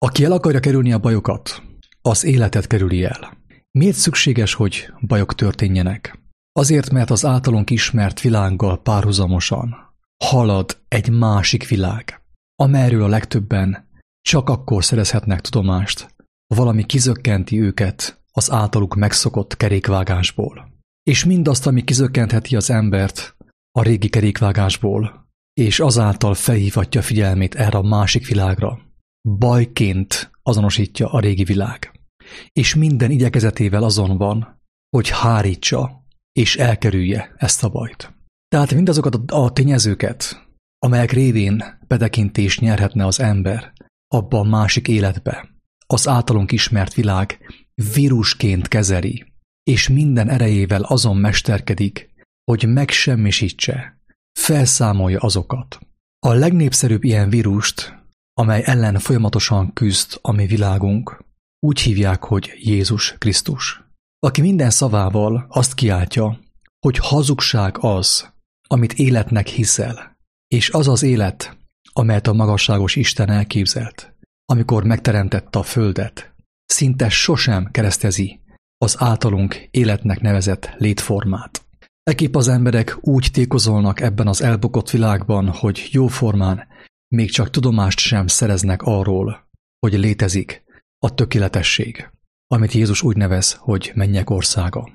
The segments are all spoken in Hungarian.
Aki el akarja kerülni a bajokat, az életet kerüli el. Miért szükséges, hogy bajok történjenek? Azért, mert az általunk ismert világgal párhuzamosan halad egy másik világ, amelyről a legtöbben csak akkor szerezhetnek tudomást, ha valami kizökkenti őket az általuk megszokott kerékvágásból. És mindazt, ami kizökkentheti az embert a régi kerékvágásból, és azáltal felhívhatja figyelmét erre a másik világra, bajként azonosítja a régi világ. És minden igyekezetével azon van, hogy hárítsa és elkerülje ezt a bajt. Tehát mindazokat a tényezőket, amelyek révén betekintést nyerhetne az ember abba a másik életbe, az általunk ismert világ vírusként kezeli, és minden erejével azon mesterkedik, hogy megsemmisítse, felszámolja azokat. A legnépszerűbb ilyen vírust, amely ellen folyamatosan küzd a mi világunk, úgy hívják, hogy Jézus Krisztus, aki minden szavával azt kiáltja, hogy hazugság az, amit életnek hiszel, és az az élet, amelyet a magasságos Isten elképzelt, amikor megteremtette a földet, szinte sosem keresztezi az általunk életnek nevezett létformát. Ekképp az emberek úgy tékozolnak ebben az elbukott világban, hogy jóformán még csak tudomást sem szereznek arról, hogy létezik a tökéletesség, amit Jézus úgy nevez, hogy mennyek országa.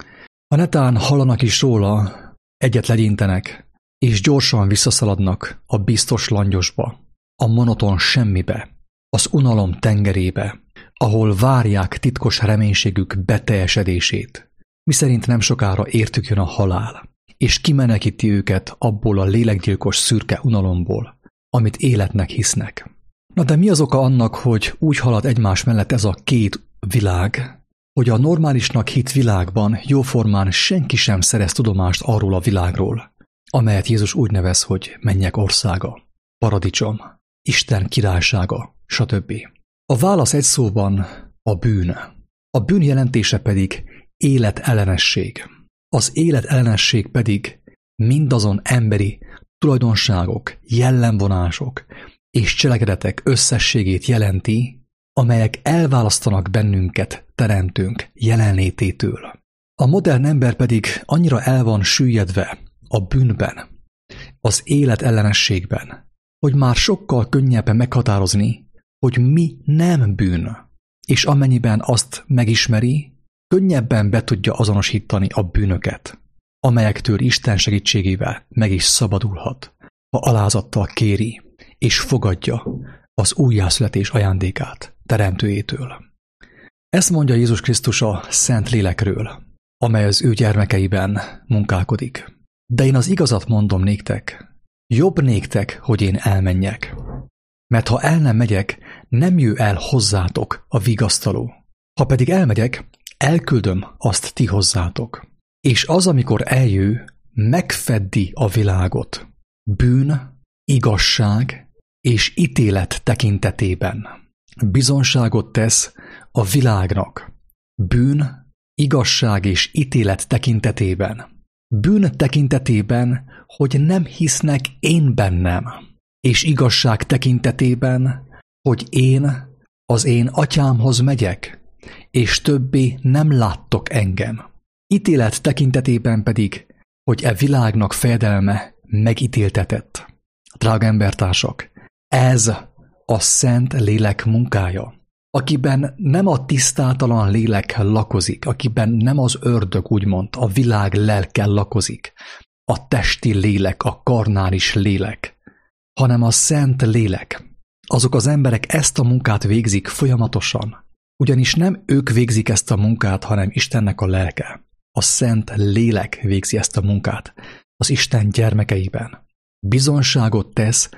Ha netán hallanak is róla, egyet legyintenek, és gyorsan visszaszaladnak a biztos langyosba, a monoton semmibe, az unalom tengerébe, ahol várják titkos reménységük beteljesedését, miszerint nem sokára értük jön a halál, és kimenekíti őket abból a lélekgyilkos szürke unalomból, amit életnek hisznek. Na de mi az oka annak, hogy úgy halad egymás mellett ez a két világ, hogy a normálisnak hitt világban jóformán senki sem szerez tudomást arról a világról, amelyet Jézus úgy nevez, hogy mennyek országa, paradicsom, Isten királysága, stb. A válasz egy szóban a bűn. A bűn jelentése pedig életellenesség. Az életellenesség pedig mindazon emberi tulajdonságok, jellemvonások és cselekedetek összességét jelenti, amelyek elválasztanak bennünket teremtőnk jelenlététől. A modern ember pedig annyira el van süllyedve a bűnben, az életellenességben, hogy már sokkal könnyebb meghatározni, hogy mi nem bűn, és amennyiben azt megismeri, könnyebben be tudja azonosítani a bűnöket, amelyektől Isten segítségével meg is szabadulhat, ha alázattal kéri és fogadja az újjászületés ajándékát teremtőjétől. Ezt mondja Jézus Krisztus a Szent Lélekről, amely az ő gyermekeiben munkálkodik. De én az igazat mondom néktek, jobb néktek, hogy én elmenjek. Mert ha el nem megyek, nem jő el hozzátok a vigasztaló. Ha pedig elmegyek, elküldöm azt ti hozzátok. És az, amikor eljő, megfeddi a világot. Bűn, igazság és ítélet tekintetében. Bizonságot tesz a világnak. Bűn, igazság és ítélet tekintetében. Bűn tekintetében, hogy nem hisznek én bennem. És igazság tekintetében, hogy én az én atyámhoz megyek, és többé nem láttok engem. Ítélet tekintetében pedig, hogy e világnak fejedelme megítéltetett. Drága embertársak, ez a Szent Lélek munkája, akiben nem a tisztátalan lélek lakozik, akiben nem az ördög, úgymond, a világ lelke lakozik, a testi lélek, a karnális lélek, hanem a Szent Lélek. Azok az emberek ezt a munkát végzik folyamatosan, ugyanis nem ők végzik ezt a munkát, hanem Istennek a lelke. A Szent Lélek végzi ezt a munkát az Isten gyermekeiben. Bizonságot tesz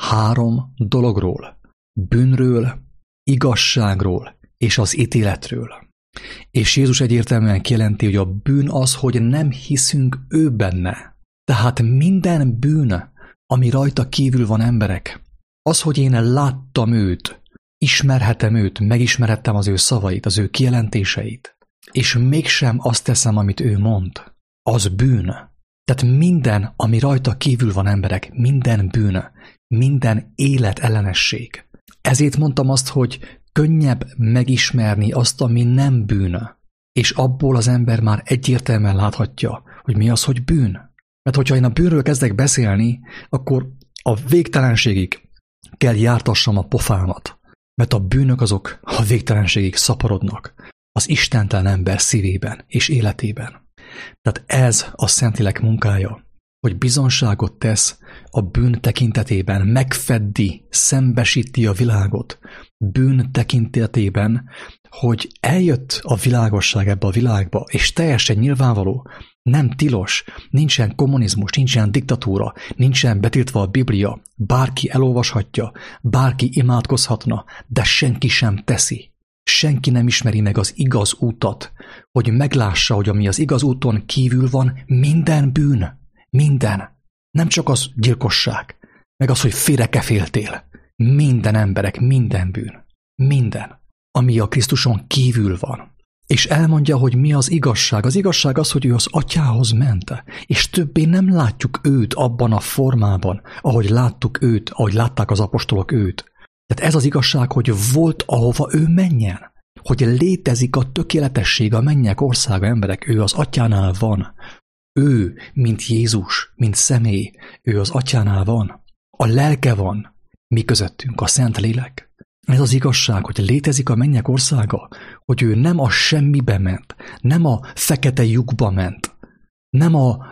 3 dologról, bűnről, igazságról és az ítéletről. És Jézus egyértelműen kijelenti, hogy a bűn az, hogy nem hiszünk ő benne. Tehát minden bűn, ami rajta kívül van, emberek, az, hogy én láttam őt, ismerhetem őt, megismerhettem az ő szavait, az ő kijelentéseit, és mégsem azt teszem, amit ő mond, az bűn. Tehát minden, ami rajta kívül van, emberek, minden bűn, minden életellenesség. Ezért mondtam azt, hogy könnyebb megismerni azt, ami nem bűn, és abból az ember már egyértelműen láthatja, hogy mi az, hogy bűn. Mert hogyha én a bűnről kezdek beszélni, akkor a végtelenségig kell jártassam a pofámat, mert a bűnök azok a végtelenségig szaporodnak az istentelen ember szívében és életében. Tehát ez a Szentlélek munkája, hogy bizonságot tesz a bűn tekintetében, megfeddi, szembesíti a világot bűn tekintetében, hogy eljött a világosság ebbe a világba, és teljesen nyilvánvaló, nem tilos, nincsen kommunizmus, nincsen diktatúra, nincsen betiltva a Biblia, bárki elolvashatja, bárki imádkozhatna, de senki sem teszi. Senki nem ismeri meg az igaz útat, hogy meglássa, hogy ami az igaz úton kívül van, minden bűn. Minden. Nem csak az gyilkosság, meg az, hogy félrekeféltél. Minden emberek, minden bűn. Minden, ami a Krisztuson kívül van. És elmondja, hogy mi az igazság. Az igazság az, hogy ő az Atyához ment, és többé nem látjuk őt abban a formában, ahogy láttuk őt, ahogy látták az apostolok őt. Tehát ez az igazság, hogy volt, ahova ő menjen. Hogy létezik a tökéletesség, a mennyek országa, emberek, ő az Atyánál van. Ő, mint Jézus, mint személy, ő az Atyánál van. A lelke van, mi közöttünk, a Szentlélek. Ez az igazság, hogy létezik a mennyek országa, hogy ő nem a semmibe ment, nem a fekete lyukba ment, nem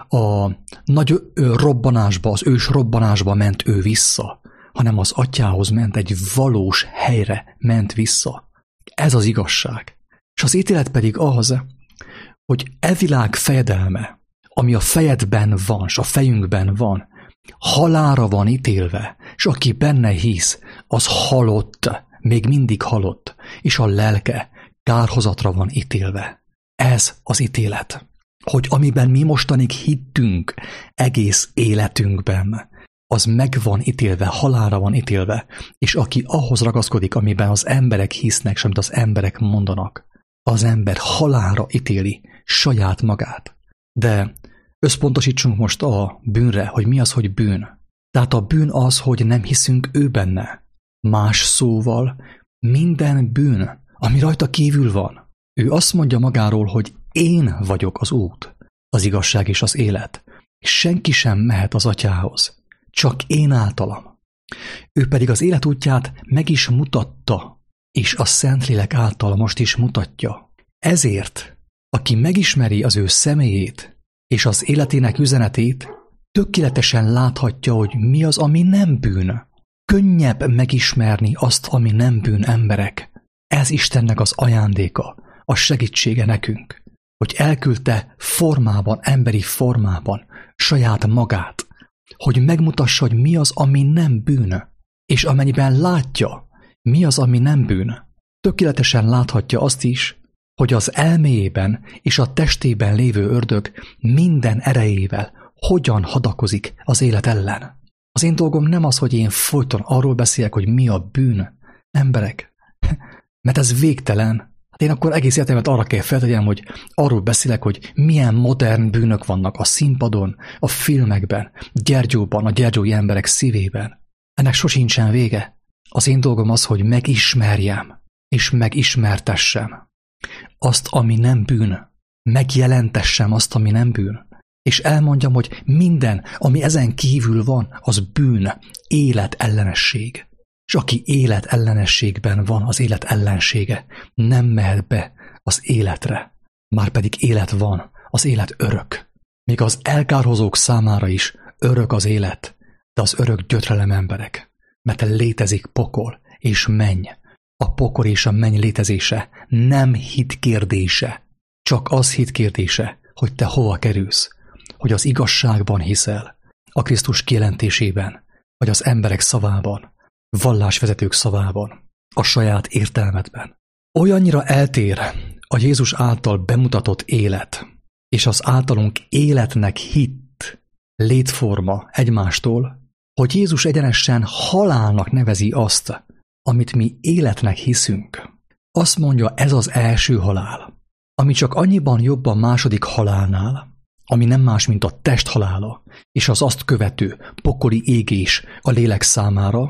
a nagy robbanásba, az ős robbanásba ment ő vissza, hanem az Atyához ment, egy valós helyre ment vissza. Ez az igazság. És az ítélet pedig az, hogy e világ fejedelme, ami a fejedben van, és a fejünkben van, halálra van ítélve, és aki benne hisz, az halott, még mindig halott, és a lelke kárhozatra van ítélve. Ez az ítélet, hogy amiben mi mostanig hittünk egész életünkben, az meg van ítélve, halálra van ítélve, és aki ahhoz ragaszkodik, amiben az emberek hisznek, és amit az emberek mondanak, az ember halálra ítéli saját magát. De összpontosítsunk most a bűnre, hogy mi az, hogy bűn. Tehát a bűn az, hogy nem hiszünk ő benne. Más szóval minden bűn, ami rajta kívül van. Ő azt mondja magáról, hogy én vagyok az út, az igazság és az élet. Senki sem mehet az Atyához, csak én általam. Ő pedig az élet útját meg is mutatta, és a Szentlélek által most is mutatja. Ezért, aki megismeri az ő személyét és az életének üzenetét, tökéletesen láthatja, hogy mi az, ami nem bűn. Könnyebb megismerni azt, ami nem bűn, emberek. Ez Istennek az ajándéka, a segítsége nekünk, hogy elküldte formában, emberi formában saját magát, hogy megmutassa, hogy mi az, ami nem bűn, és amennyiben látja, mi az, ami nem bűn, tökéletesen láthatja azt is, hogy az elméjében és a testében lévő ördög minden erejével hogyan hadakozik az élet ellen. Az én dolgom nem az, hogy én folyton arról beszéljek, hogy mi a bűn, emberek, mert ez végtelen. Hát én akkor egész életemet arra kell feltegyem, hogy arról beszélek, hogy milyen modern bűnök vannak a színpadon, a filmekben, Gyergyóban, a gyergyói emberek szívében. Ennek sosincsen vége. Az én dolgom az, hogy megismerjem, és megismertessem azt, ami nem bűn. Megjelentessem azt, ami nem bűn. És elmondjam, hogy minden, ami ezen kívül van, az bűn, életellenesség. És aki életellenességben van, az élet ellensége, nem mehet be az életre. Márpedig élet van, az élet örök. Még az elkárhozók számára is örök az élet, de az örök gyötrelem, emberek. Mert létezik pokol és menny. A pokol és a menny létezése nem hit kérdése. Csak az hit kérdése, hogy te hova kerülsz. Hogy az igazságban hiszel, a Krisztus kijelentésében, vagy az emberek szavában, vallásvezetők szavában, a saját értelmedben. Olyannyira eltér a Jézus által bemutatott élet, és az általunk életnek hitt létforma egymástól, hogy Jézus egyenesen halálnak nevezi azt, amit mi életnek hiszünk. Azt mondja, ez az első halál, ami csak annyiban jobb a második halálnál, ami nem más, mint a test halála, és az azt követő pokoli égés a lélek számára,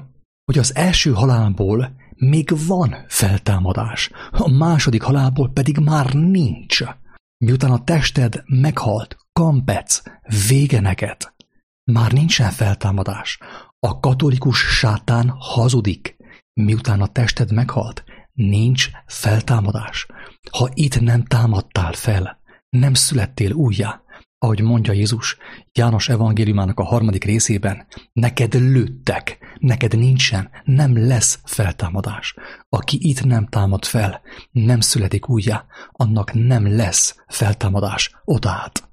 hogy az első halálból még van feltámadás, a második halálból pedig már nincs. Miután a tested meghalt, kampec, vége neked. Már nincsen feltámadás. A katolikus sátán hazudik. Miután a tested meghalt, nincs feltámadás. Ha itt nem támadtál fel, nem születtél újjá, ahogy mondja Jézus János evangéliumának a 3. részében, neked lőttek, neked nincsen, nem lesz feltámadás. Aki itt nem támad fel, nem születik újjá, annak nem lesz feltámadás odaát.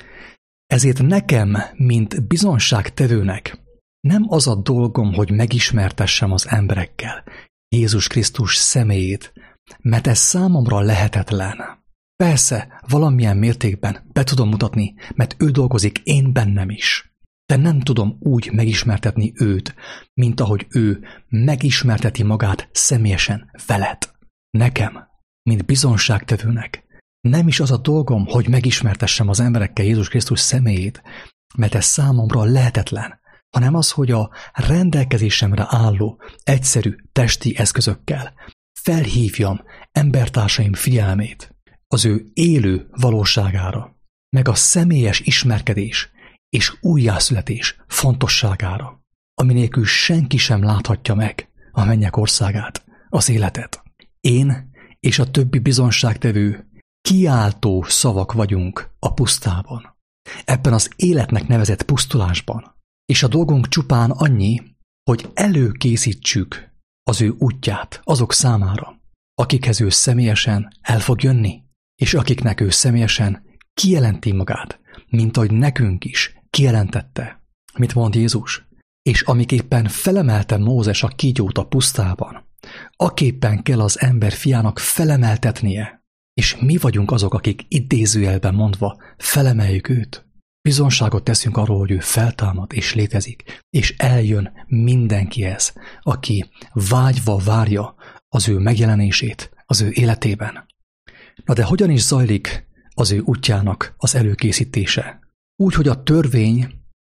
Ezért nekem, mint bizonságtevőnek, nem az a dolgom, hogy megismertessem az emberekkel Jézus Krisztus személyét, mert ez számomra lehetetlen. Persze, valamilyen mértékben be tudom mutatni, mert ő dolgozik én bennem is. De nem tudom úgy megismertetni őt, mint ahogy ő megismerteti magát személyesen veled. Nekem, mint bizonságtevőnek, nem is az a dolgom, hogy megismertessem az emberekkel Jézus Krisztus személyét, mert ez számomra lehetetlen, hanem az, hogy a rendelkezésemre álló, egyszerű testi eszközökkel felhívjam embertársaim figyelmét az ő élő valóságára, meg a személyes ismerkedés és újjászületés fontosságára, ami nélkül senki sem láthatja meg a mennyek országát, az életet. Én és a többi bizonságtevő kiáltó szavak vagyunk a pusztában, ebben az életnek nevezett pusztulásban, és a dolgunk csupán annyi, hogy előkészítsük az ő útját azok számára, akikhez ő személyesen el fog jönni, és akiknek ő személyesen kijelenti magát, mint ahogy nekünk is kijelentette, mit mond Jézus, és amiképpen felemelte Mózes a kígyót a pusztában, aképpen kell az ember fiának felemeltetnie, és mi vagyunk azok, akik idézőjelben mondva felemeljük őt. Bizonságot teszünk arról, hogy ő feltámad és létezik, és eljön mindenkihez, aki vágyva várja az ő megjelenését az ő életében. Na de hogyan is zajlik az ő útjának az előkészítése? Úgy, hogy a törvény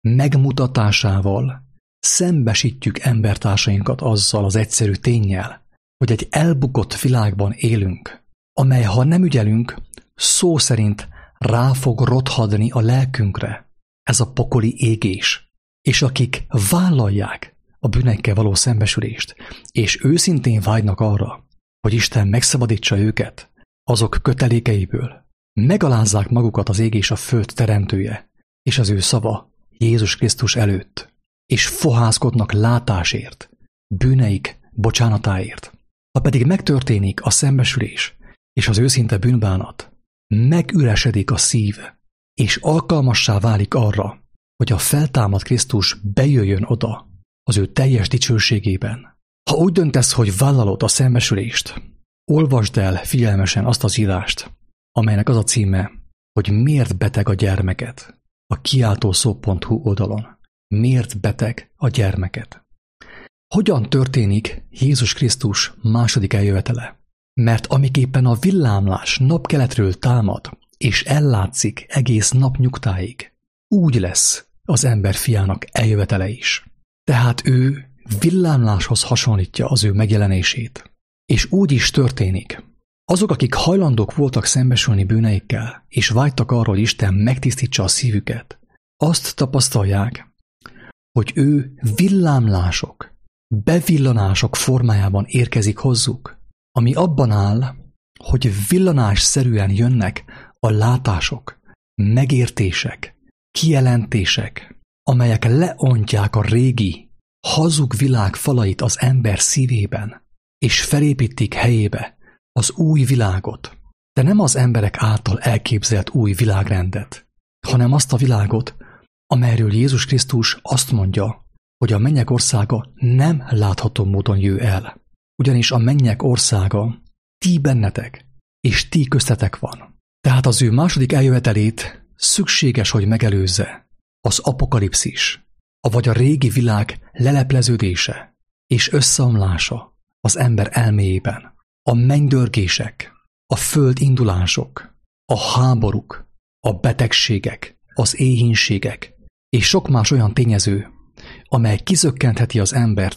megmutatásával szembesítjük embertársainkat azzal az egyszerű ténnyel, hogy egy elbukott világban élünk, amely, ha nem ügyelünk, szó szerint rá fog rothadni a lelkünkre ez a pokoli égés, és akik vállalják a bűneikkel való szembesülést, és őszintén vágynak arra, hogy Isten megszabadítsa őket azok kötelékeiből, megalázzák magukat az ég és a föld teremtője, és az ő szava Jézus Krisztus előtt, és fohászkodnak látásért, bűneik bocsánatáért. Ha pedig megtörténik a szembesülés és az őszinte bűnbánat, megüresedik a szív, és alkalmassá válik arra, hogy a feltámadt Krisztus bejöjjön oda az ő teljes dicsőségében. Ha úgy döntesz, hogy vállalod a szembesülést, olvasd el figyelmesen azt az írást, amelynek az a címe, hogy miért beteg a gyermeket, a kiáltószó.hu oldalon. Miért beteg a gyermeket? Hogyan történik Jézus Krisztus második eljövetele? Mert amiképpen a villámlás napkeletről támad, és ellátszik egész nap nyugtáig, úgy lesz az ember fiának eljövetele is. Tehát ő villámláshoz hasonlítja az ő megjelenését. És úgy is történik. Azok, akik hajlandók voltak szembesülni bűneikkel, és vágytak arról, hogy Isten megtisztítsa a szívüket, azt tapasztalják, hogy ő villámlások, bevillanások formájában érkezik hozzuk, ami abban áll, hogy villanásszerűen jönnek a látások, megértések, kijelentések, amelyek leontják a régi, hazug világ falait az ember szívében, és felépítik helyébe az új világot, de nem az emberek által elképzelt új világrendet, hanem azt a világot, amelyről Jézus Krisztus azt mondja, hogy a mennyek országa nem látható módon jő el. Ugyanis a mennyek országa ti bennetek, és ti köztetek van. Tehát az ő második eljövetelét szükséges, hogy megelőzze az apokalipszis, avagy a régi világ lelepleződése és összeomlása az ember elméjében, a mennydörgések, a földindulások, a háborúk, a betegségek, az éhínségek, és sok más olyan tényező, amely kizökkentheti az embert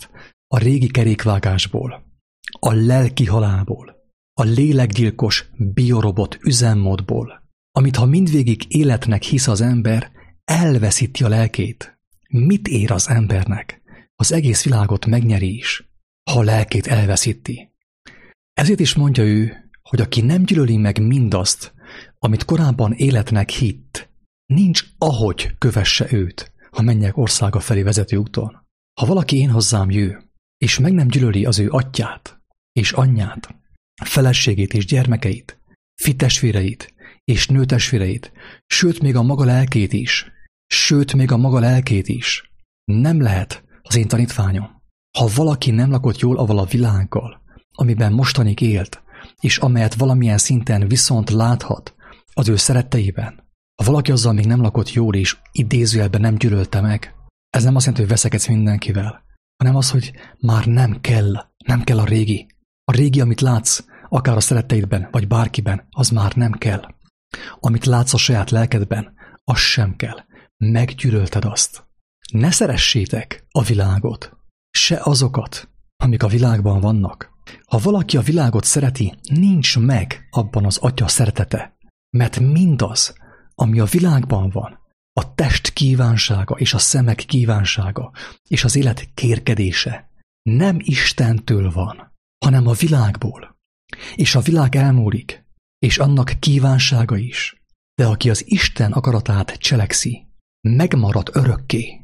a régi kerékvágásból, a lelki halálból, a lélekgyilkos biorobot üzemmódból, amit ha mindvégig életnek hisz az ember, elveszíti a lelkét. Mit ér az embernek? Az egész világot megnyeri is, ha a lelkét elveszíti. Ezért is mondja ő, hogy aki nem gyűlöli meg mindazt, amit korábban életnek hitt, nincs ahogy kövesse őt a mennyek országa felé vezető úton. Ha valaki én hozzám jő, és meg nem gyűlöli az ő atyát és anyját, feleségét és gyermekeit, fitestvéreit és nőtestvéreit, sőt még a maga lelkét is, nem lehet az én tanítványom. Ha valaki nem lakott jól avval a világgal, amiben mostanig élt, és amelyet valamilyen szinten viszont láthat az ő szeretteiben, ha valaki azzal még nem lakott jól és idézőjelben nem gyűlölte meg, ez nem azt jelenti, hogy veszekedsz mindenkivel, hanem az, hogy már nem kell a régi. A régi, amit látsz, akár a szeretteidben, vagy bárkiben, az már nem kell. Amit látsz a saját lelkedben, az sem kell. Meggyűlölted azt. Ne szeressétek a világot, se azokat, amik a világban vannak. Ha valaki a világot szereti, nincs meg abban az Atya szeretete, mert mindaz, ami a világban van, a test kívánsága és a szemek kívánsága és az élet kérkedése nem Istentől van, hanem a világból. És a világ elmúlik, és annak kívánsága is, de aki az Isten akaratát cselekszi, megmarad örökké.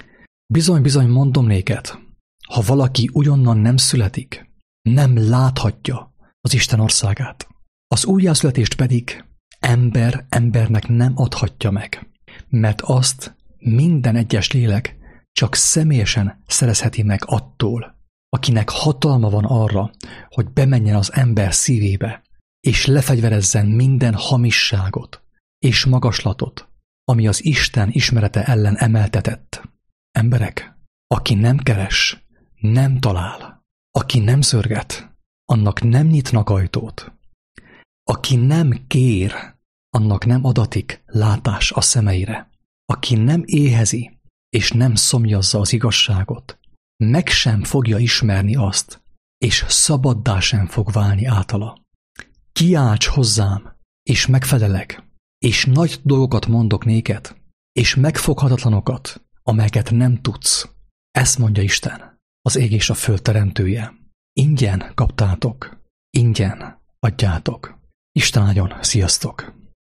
Bizony mondom néked, ha valaki újonnan nem születik, nem láthatja az Isten országát. Az újjászületést pedig embernek nem adhatja meg, mert azt minden egyes lélek csak személyesen szerezheti meg attól, akinek hatalma van arra, hogy bemenjen az ember szívébe, és lefegyverezzen minden hamisságot és magaslatot, ami az Isten ismerete ellen emeltetett. Emberek, aki nem keres, nem talál, aki nem szörget, annak nem nyitnak ajtót. Aki nem kér, annak nem adatik látás a szemeire. Aki nem éhezi, és nem szomjazza az igazságot, meg sem fogja ismerni azt, és szabaddá sem fog válni általa. Kiálts hozzám, és megfelelek, és nagy dolgokat mondok néked, és megfoghatatlanokat, amelyeket nem tudsz. Ezt mondja Isten, az ég és a föld teremtője. Ingyen kaptátok, ingyen adjátok. Isten áldjon, sziasztok!